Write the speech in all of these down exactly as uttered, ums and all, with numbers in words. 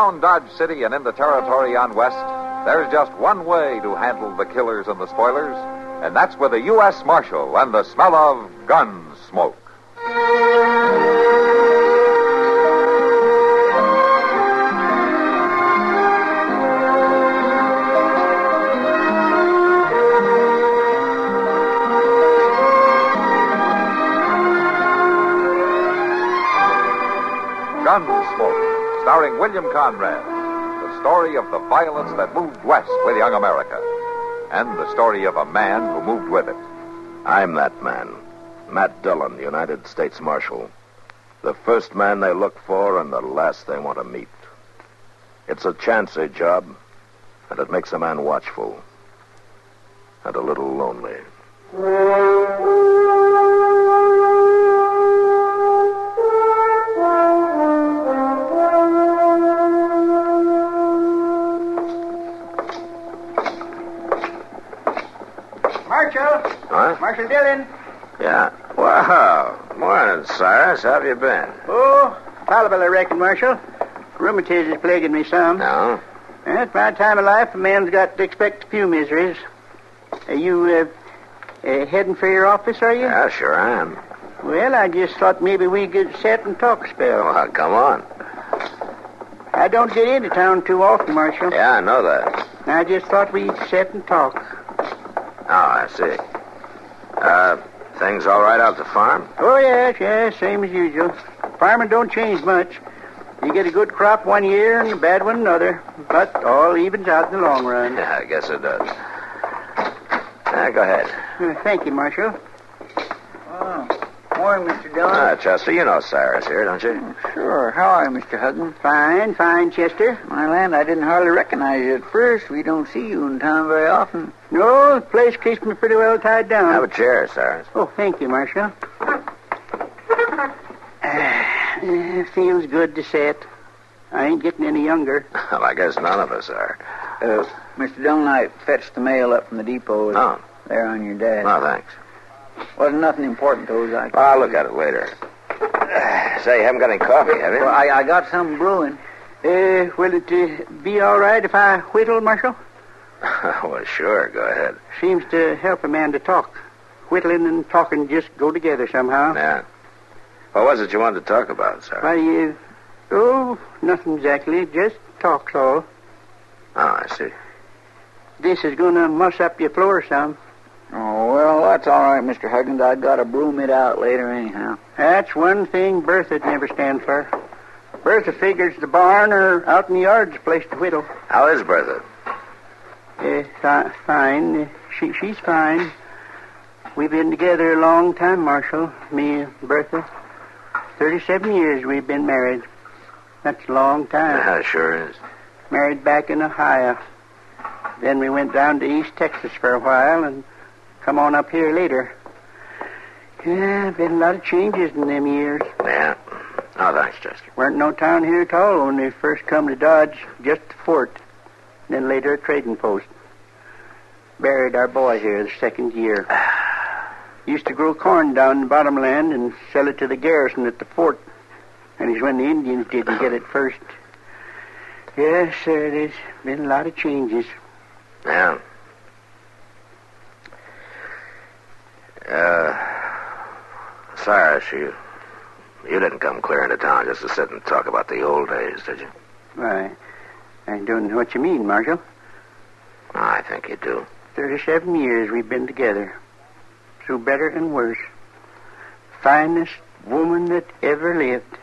around Dodge City and in the territory on west, there's just one way to handle the killers and the spoilers, and that's with a U S Marshal and the smell of gun smoke. Gunsmoke, starring William Conrad. The story of the violence that moved west with young America. And the story of a man who moved with it. I'm that man. Matt Dillon, United States Marshal. The first man they look for and the last they want to meet. It's a chancy job, and it makes a man watchful. And a little lonely. Marshal. Huh? Marshal Dillon. Yeah. Wow. Morning, Cyrus. How have you been? Oh, tolerable, I reckon, Marshal. Rheumatism is plaguing me some. No? At my time of life, a man's got to expect a few miseries. Are you uh, uh, heading for your office, are you? Yeah, sure I am. Well, I just thought maybe we could sit and talk a spell. Well, come on. I don't get into town too often, Marshal. Yeah, I know that. I just thought we'd sit and talk. Oh, I see. Uh, things all right out at the farm? Oh, yes, yes, same as usual. Farming don't change much. You get a good crop one year and a bad one another. But all evens out in the long run. Yeah, I guess it does. Yeah, go ahead. Uh, thank you, Marshal. Oh, morning, Mister Dillon. Ah, Chester, you know Cyrus here, don't you? Sure. How are you, Mister Hudson? Fine, fine, Chester. My land, I didn't hardly recognize you at first. We don't see you in town very often. No, the place keeps me pretty well tied down. Have a chair, Cyrus. Oh, thank you, Marshal. Uh, feels good to sit. I ain't getting any younger. Well, I guess none of us are. Uh, Mister Dillon, I fetched the mail up from the depot. Oh. There on your desk. No, thanks. Wasn't nothing important, though. I... Well, I'll look at it later. Say, you haven't got any coffee, have you? Well, I, I got some brewing. Uh, will it uh, be all right if I whittle, Marshal? Well, sure, go ahead. Seems to help a man to talk. Whittling and talking just go together somehow. Yeah. What was it you wanted to talk about, sir? Why, uh, oh, nothing exactly. Just talk's all. Oh, I see. This is going to muss up your floor some. Oh, well, that's all right, Mister Huggins. I got to broom it out later anyhow. That's one thing Bertha'd never stand for. Bertha figures the barn or out in the yard's a place to whittle. How is Bertha? Uh, fi- fine. Uh, she, she's fine. We've been together a long time, Marshal. Me and Bertha. Thirty-seven years we've been married. That's a long time. Yeah, it sure is. Married back in Ohio. Then we went down to East Texas for a while and come on up here later. Yeah, been a lot of changes in them years. Yeah. Oh, thanks, Chester. Weren't no town here at all when we first come to Dodge. Just the fort. Then later a trading post. Buried our boy here the second year. Used to grow corn down in the bottomland and sell it to the garrison at the fort. And it's when the Indians didn't get it first. Yes, sir, there's been a lot of changes. Yeah. Uh, Cyrus, you, you didn't come clear into town just to sit and talk about the old days, did you? Why, I don't know what you mean, Marshal. Oh, I think you do. Thirty-seven years we've been together. Through better and worse. Finest woman that ever lived.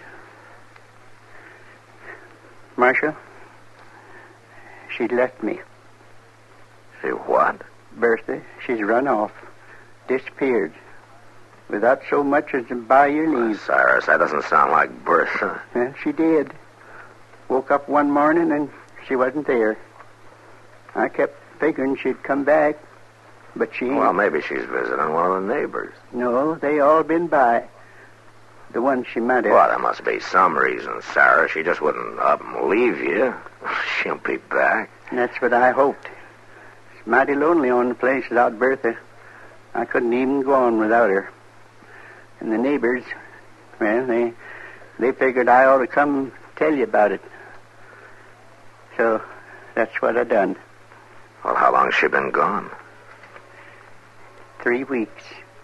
Marshal, she left me. See what? Bertha, she's run off. Disappeared. Without so much as to buy your Oh, leave. Cyrus, that doesn't sound like Bertha. Well, she did. Woke up one morning and she wasn't there. I kept figuring she'd come back, but she... Well, maybe she's visiting one of the neighbors. No, they all been by. The one she might have... Well, there must be some reason, Sarah. She just wouldn't up and leave you. She'll be back. That's what I hoped. It's mighty lonely on the place without Bertha. I couldn't even go on without her. And the neighbors, well, they they figured I ought to come tell you about it. So that's what I done. Well, how long's she been gone? Three weeks.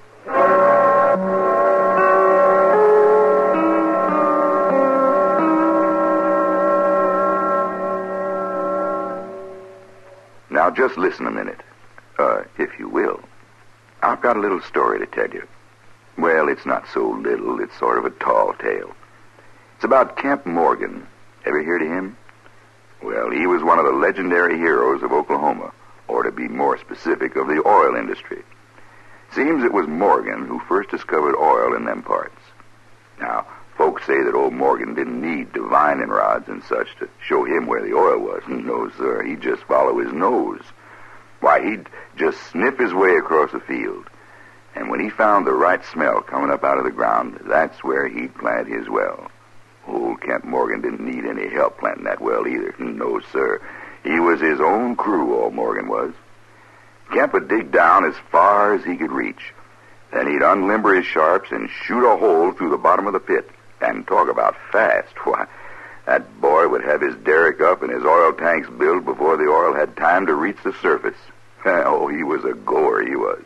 Now, just listen a minute, uh, if you will. I've got a little story to tell you. Well, it's not so little. It's sort of a tall tale. It's about Kemp Morgan. Ever heard of him? Well, he was one of the legendary heroes of Oklahoma, or to be more specific, of the oil industry. Seems it was Morgan who first discovered oil in them parts. Now, folks say that old Morgan didn't need divining rods and such to show him where the oil was. No, sir, he'd just follow his nose. Why, he'd just sniff his way across the field. And when he found the right smell coming up out of the ground, that's where he'd plant his well. Old Kemp Morgan didn't need any help planting that well either. No, sir. He was his own crew, old Morgan was. Kemp would dig down as far as he could reach. Then he'd unlimber his sharps and shoot a hole through the bottom of the pit. And talk about fast. Why, that boy would have his derrick up and his oil tanks built before the oil had time to reach the surface. Oh, he was a goer, he was.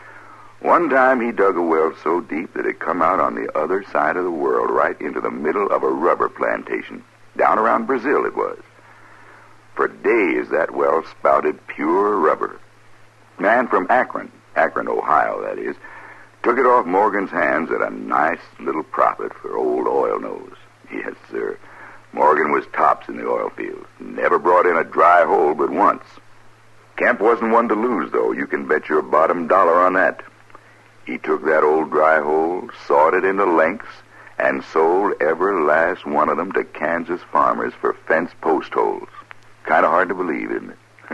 One time he dug a well so deep that it come out on the other side of the world, right into the middle of a rubber plantation. Down around Brazil it was. For days that well spouted pure rubber. Man from Akron, Akron, Ohio, that is, took it off Morgan's hands at a nice little profit for old Oil Nose. Yes, sir. Morgan was tops in the oil field. Never brought in a dry hole but once. Kemp wasn't one to lose, though. You can bet your bottom dollar on that. He took that old dry hole, sawed it into lengths, and sold every last one of them to Kansas farmers for fence post holes. Kind of hard to believe, isn't it?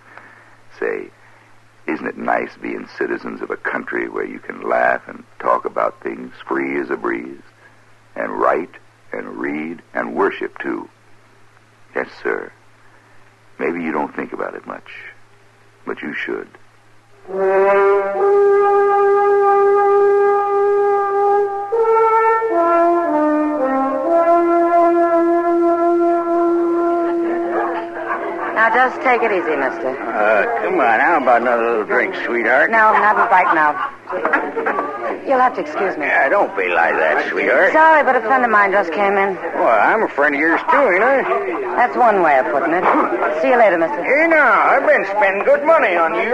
Say, isn't it nice being citizens of a country where you can laugh and talk about things free as a breeze, and write and read and worship, too? Yes, sir. Maybe you don't think about it much, but you should. Now, just take it easy, mister. Uh, come on. How about another little drink, sweetheart? No, not right now. You'll have to excuse me. Yeah, don't be like that, sweetheart. Sorry, but a friend of mine just came in. Well, I'm a friend of yours, too, ain't I? That's one way of putting it. See you later, mister. Hey, now, I've been spending good money on you.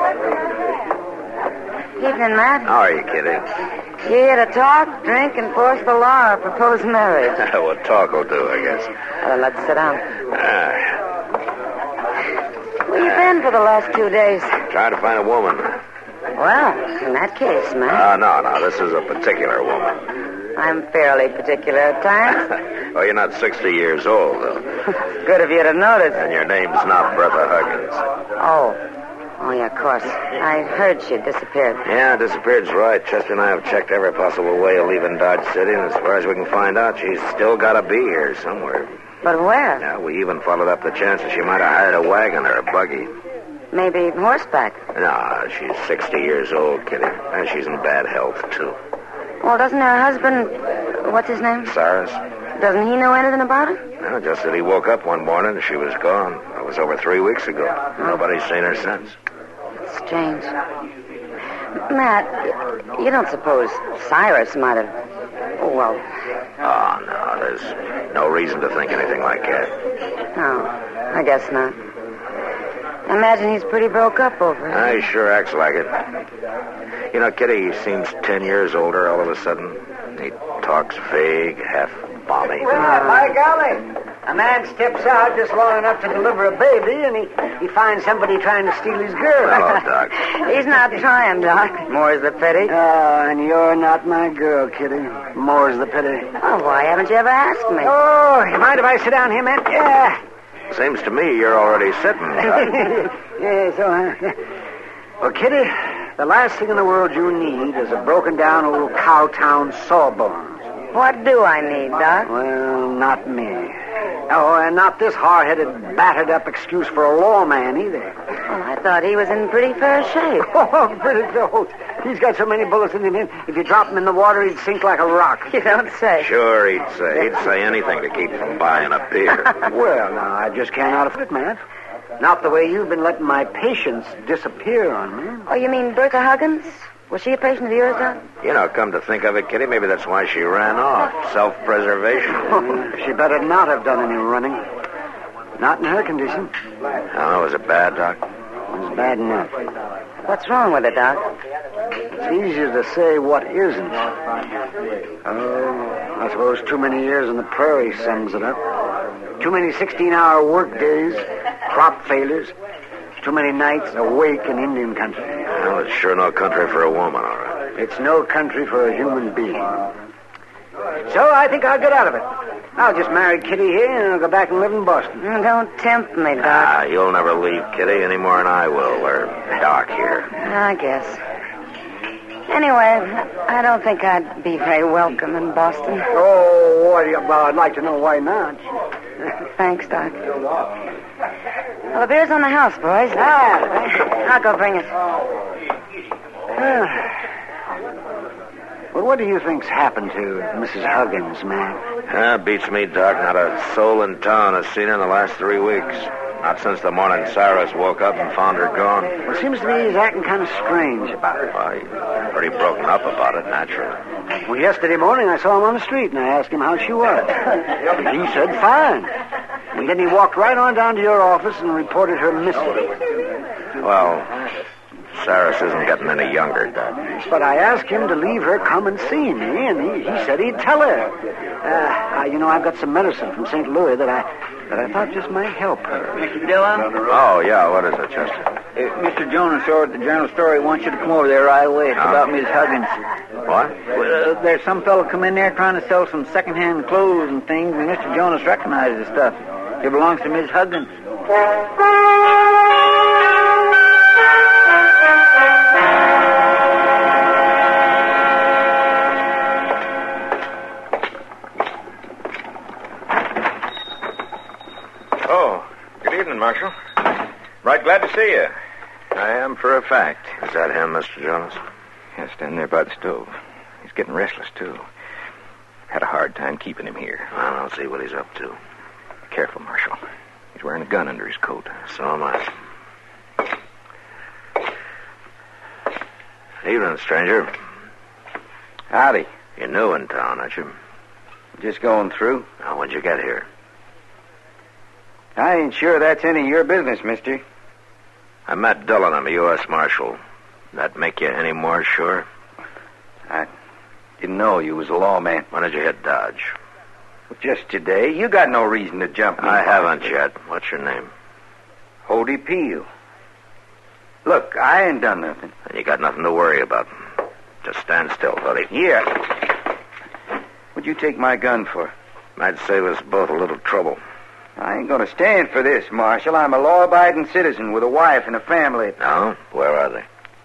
Evening, Matt. How are you, Kitty? You here to talk, drink, enforce the law, or propose marriage? Well, talk will do, I guess. Well, let's sit down. Ah, Where you been for the last two days? trying to find a woman. Well, in that case, Matt. Ah, no, no, this is a particular woman. I'm fairly particular at times. Oh, you're not sixty years old, though. Good of you to notice. And your name's not Bertha Huggins. Oh. Oh, yeah, of course. I heard she'd disappeared. Yeah, disappeared's right. Chester and I have checked every possible way of leaving Dodge City, and as far as we can find out, she's still got to be here somewhere. But where? Yeah, we even followed up the chance that she might have hired a wagon or a buggy. Maybe horseback. No, she's sixty years old, Kitty. And she's in bad health, too. Well, doesn't her husband... What's his name? Cyrus? Doesn't he know anything about her? No, just that he woke up one morning and she was gone. That was over three weeks ago. Nobody's seen her since. It's strange. Matt, you don't suppose Cyrus might have... Oh, well... Oh, no, there's no reason to think anything like that. No, I guess not. I imagine he's pretty broke up over it. Ah, he sure acts like it. You know, Kitty, he seems ten years older all of a sudden. He talks vague, half balmy. Well, by golly, a man steps out just long enough to deliver a baby, and he, he finds somebody trying to steal his girl. Hello, Doc. He's not trying, Doc. More's the pity. Oh, and you're not my girl, Kitty. More's the pity. Oh, why haven't you ever asked me? Oh, you mind if I sit down here, man? Yeah. Seems to me you're already sitting, Doc. Yeah, so, uh, well, Kitty, the last thing in the world you need is a broken-down old Cowtown sawbones. What do I need, Doc? Well, not me. Oh, and not this hard-headed, battered-up excuse for a lawman, either. Well, I thought he was in pretty fair shape. Oh, pretty close. He's got so many bullets in him, if you drop him in the water, he'd sink like a rock. You don't say. Sure, he'd say. He'd say anything to keep from buying a beer. Well, now, I just can't out of it, man. Not the way you've been letting my patience disappear on me. Oh, you mean Bertha Huggins? Was she a patient of yours, Doc? You know, come to think of it, Kitty, maybe that's why she ran off. Self-preservation. Oh, she better not have done any running. Not in her condition. Oh, was it bad, Doc? It was bad enough. What's wrong with her, Doc? It's easier to say what isn't. Oh, I suppose too many years in the prairie sums it up. Too many sixteen-hour work days, crop failures, too many nights awake in Indian country. Well, it's sure no country for a woman, all right. It's no country for a human being. So I think I'll get out of it. I'll just marry Kitty here and I'll go back and live in Boston. Mm, don't tempt me, Doc. Ah, you'll never leave, Kitty, any more than I will, or Doc here. I guess. Anyway, I don't think I'd be very welcome in Boston. Oh, well, I'd like to know why not. Thanks, Doc. Well, the beer's on the house, boys. Ah, I'll go bring it. Well, what do you think's happened to Missus Huggins, man? Ah, beats me, Doc. Not a soul in town has seen her in the last three weeks. Not since the morning Cyrus woke up and found her gone. Well, it seems to me he's acting kind of strange about it. Well, he's pretty broken up about it, naturally. Well, yesterday morning I saw him on the street and I asked him how she was. He said fine. And then he walked right on down to your office and reported her missing. Well, Cyrus isn't getting any younger, Doc. But I asked him to leave her come and see me, and he, he said he'd tell her. Uh, I, you know, I've got some medicine from Saint Louis that I that I thought just might help her. Mister Dillon? Oh, yeah, what is it, Chester? Uh, Mister Jonas over at the Journal Story wants you to come over there right away. It's Huh? about Miss Huggins. What? Well, uh, there's some fellow come in there trying to sell some second-hand clothes and things, and Mister Jonas recognizes the stuff. It belongs to Miss Huggins. Oh, good evening, Marshal. Right glad to see you. I am for a fact. Is that him, Mister Jonas? Yeah, standing there by the stove. He's getting restless, too. Had a hard time keeping him here. I don't see what he's up to. Careful, Marshal. He's wearing a gun under his coat. So am I. Evening, stranger. Howdy. You're new in town, aren't you? Just going through. Now, when'd you get here? I ain't sure that's any of your business, mister. I'm Matt Dillon. I'm a U S Marshal. That make you any more sure? I didn't know you was a lawman. When did you hit Dodge? Just today. You got no reason to jump me. I haven't yet. What's your name? Hody Peel. Look, I ain't done nothing. And you got nothing to worry about. Just stand still, buddy. Yeah. What'd you take my gun for? Might save us both a little trouble. I ain't gonna stand for this, Marshal. I'm a law-abiding citizen with a wife and a family. No? Where are they?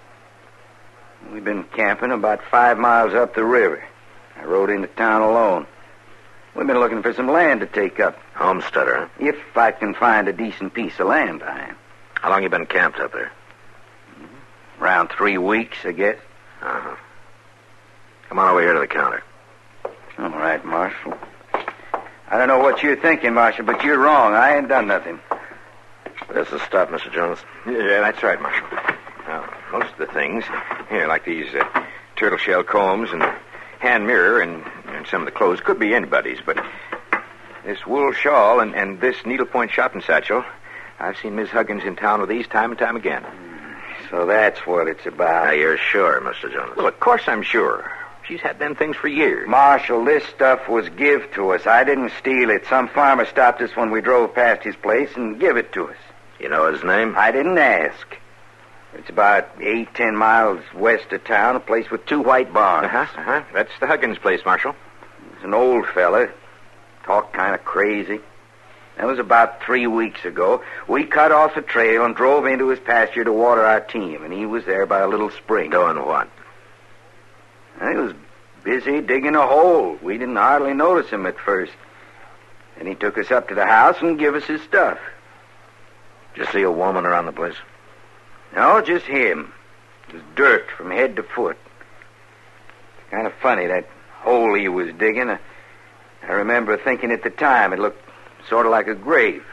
We've been camping about five miles up the river. I rode into town alone. We've been looking for some land to take up. Homesteader, huh? If I can find a decent piece of land, I am. How long you been camped up there? Around three weeks, I guess. Uh-huh. Come on over here to the counter. All right, Marshal. I don't know what you're thinking, Marshal, but you're wrong. I ain't done nothing. This is stuff, Mister Jones. Yeah, that's right, Marshal. Now, most of the things, here, like these uh, turtle shell combs and the hand mirror and, and some of the clothes, could be anybody's, but this wool shawl and, and this needlepoint shopping satchel, I've seen Miss Huggins in town with these time and time again. So that's what it's about. Now, you're sure, Mister Jones? Well, of course I'm sure. She's had them things for years. Marshal, this stuff was give to us. I didn't steal it. Some farmer stopped us when we drove past his place and give it to us. You know his name? I didn't ask. It's about eight, ten miles west of town, a place with two white barns. Uh-huh, uh-huh. That's the Huggins place, Marshal. He's an old fella. Talked kind of crazy. That was about three weeks ago. We cut off the trail and drove into his pasture to water our team, and he was there by a little spring. Doing what? He was busy digging a hole. We didn't hardly notice him at first. Then he took us up to the house and gave us his stuff. Did you see a woman around the place? No, just him. It was dirt from head to foot. Kind of funny, that hole he was digging. I, I remember thinking at the time it looked sort of like a grave.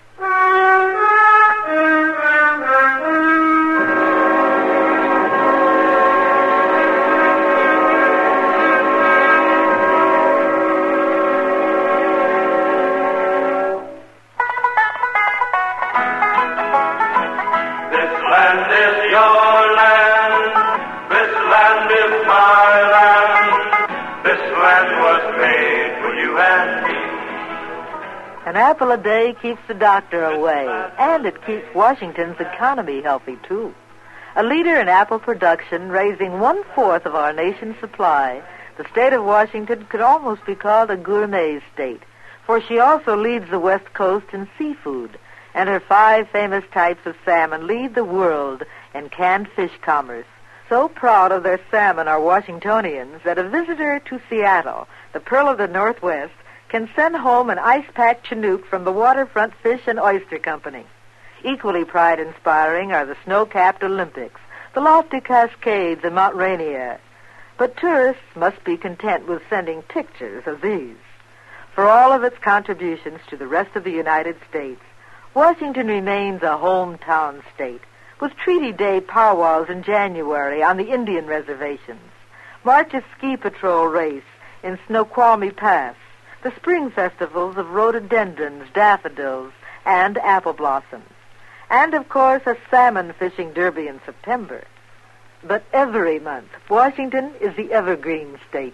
An apple a day keeps the doctor away, and it keeps Washington's economy healthy, too. A leader in apple production, raising one-fourth of our nation's supply, the state of Washington could almost be called a gourmet state, for she also leads the West Coast in seafood, and her five famous types of salmon lead the world in canned fish commerce. So proud of their salmon are Washingtonians that a visitor to Seattle, the pearl of the Northwest, can send home an ice-packed Chinook from the Waterfront Fish and Oyster Company. Equally pride-inspiring are the snow-capped Olympics, the lofty Cascades and Mount Rainier. But tourists must be content with sending pictures of these. For all of its contributions to the rest of the United States, Washington remains a hometown state, with Treaty Day powwows in January on the Indian reservations, March's ski patrol race in Snoqualmie Pass, the spring festivals of rhododendrons, daffodils, and apple blossoms, and, of course, a salmon fishing derby in September. But every month, Washington is the evergreen state.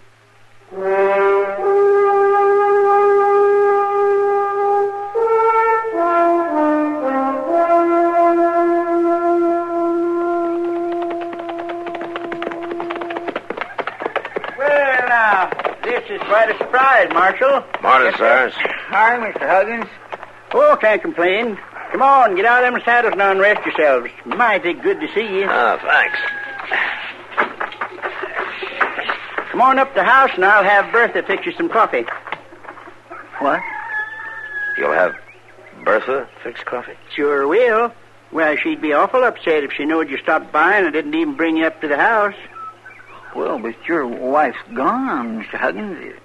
Well, now, this is quite a surprise, Marshal. Morning, sirs. Hi, Mister Huggins. Oh, can't complain. Come on, get out of them saddles now and rest yourselves. Mighty good to see you. Oh, thanks. Come on up to the house and I'll have Bertha fix you some coffee. What? You'll have Bertha fix coffee? Sure will. Well, she'd be awful upset if she knowed you stopped by and I didn't even bring you up to the house. Well, but your wife's gone, Mister Huggins.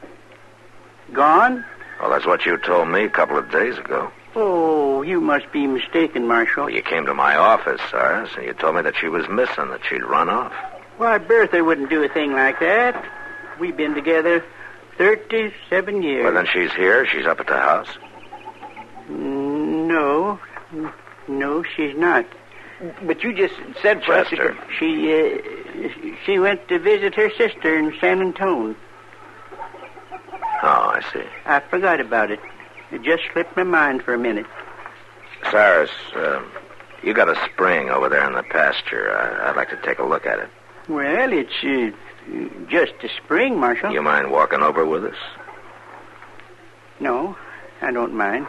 Gone? Well, that's what you told me a couple of days ago. Oh, you must be mistaken, Marshal. Well, you came to my office, Cyrus, and you told me that she was missing, that she'd run off. Why, Bertha wouldn't do a thing like that. We've been together thirty-seven years. Well, then she's here. She's up at the house. No. No, she's not. But you just said for us to Chester. go- She, uh, she went to visit her sister in San Antone. Oh, I see. I forgot about it. It just slipped my mind for a minute. Cyrus, uh, you got a spring over there in the pasture. I, I'd like to take a look at it. Well, it's uh, just a spring, Marshal. You mind walking over with us? No, I don't mind.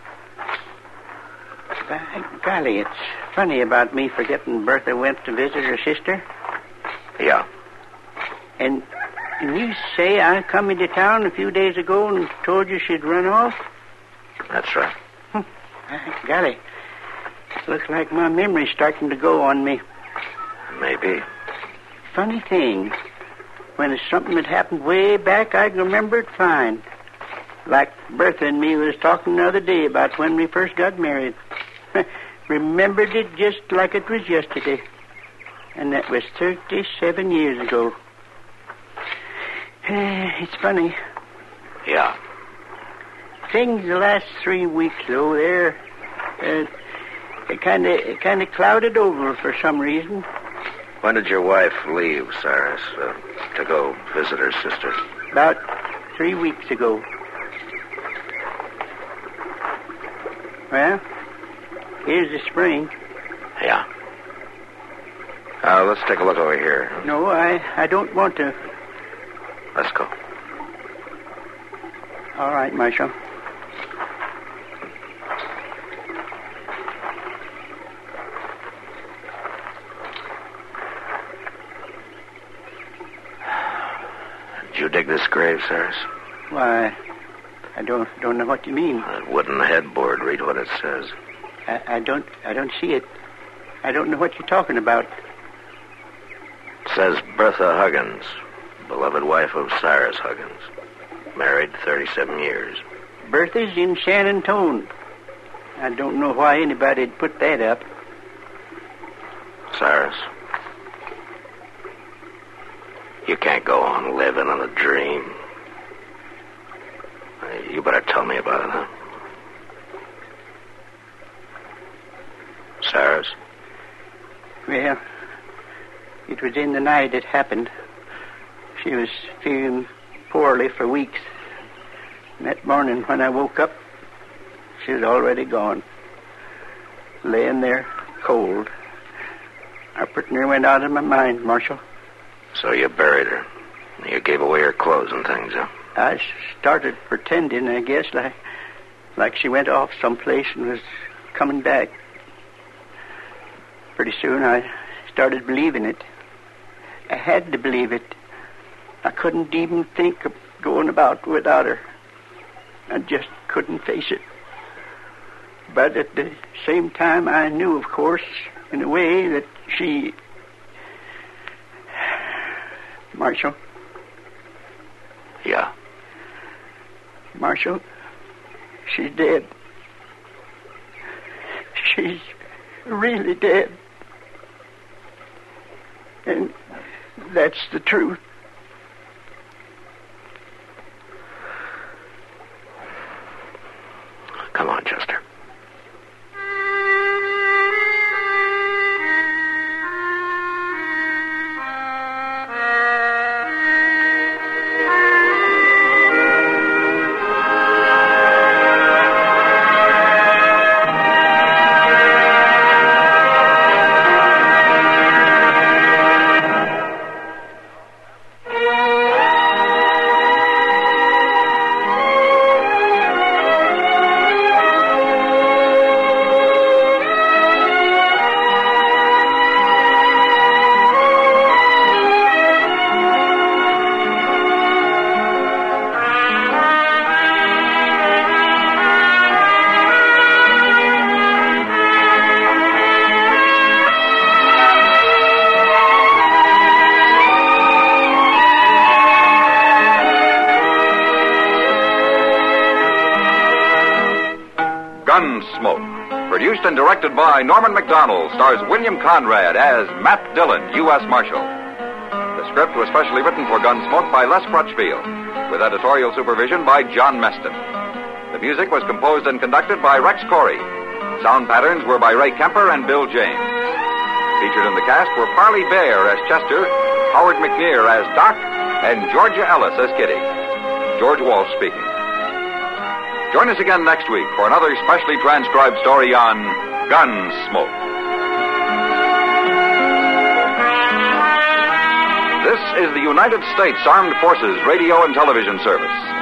By golly, it's funny about me forgetting Bertha went to visit her sister. Yeah. And, and you say I come into town a few days ago and told you she'd run off? That's right. By golly, looks like my memory's starting to go on me. Maybe. Funny thing. When it's something that happened way back, I can remember it fine. Like Bertha and me was talking the other day about when we first got married. Remembered it just like it was yesterday. And that was thirty-seven years ago. It's funny. Yeah. Things the last three weeks, though, they're... Uh, they kind of kind of clouded over for some reason. When did your wife leave, Cyrus, uh, to go visit her sister? About three weeks ago. Well, here's the spring. Yeah. Uh, let's take a look over here. No, I, I don't want to. Let's go. All right, Marshal. Did you dig this grave, Cyrus? Why, I don't don't know what you mean. That wooden headboard. Read what it says. I, I don't I don't see it. I, I don't know what you're talking about. It says Bertha Huggins, beloved wife of Cyrus Huggins. Married thirty-seven years. Bertha's in San Antone. I don't know why anybody'd put that up. Cyrus, you can't go on living on a dream. You better tell me about it, huh? Cyrus? Well, it was in the night it happened. She was feeling poorly for weeks. And that morning when I woke up, she was already gone. Laying there, cold. I pretty near went out of my mind, Marshal. So you buried her. You gave away her clothes and things, huh? I started pretending, I guess, like, like she went off someplace and was coming back. Pretty soon I started believing it. I had to believe it. I couldn't even think of going about without her. I just couldn't face it. But at the same time, I knew, of course, in a way that she... Marshal? Yeah? Marshal, she's dead. She's really dead. And that's the truth. Come on, Chester. Gunsmoke, produced and directed by Norman Macdonald, stars William Conrad as Matt Dillon, U S Marshal. The script was specially written for Gunsmoke by Les Crutchfield, with editorial supervision by John Meston. The music was composed and conducted by Rex Corey. Sound patterns were by Ray Kemper and Bill James. Featured in the cast were Parley Bear as Chester, Howard McNear as Doc, and Georgia Ellis as Kitty. George Walsh speaking. Join us again next week for another specially transcribed story on Gunsmoke. This is the United States Armed Forces Radio and Television Service.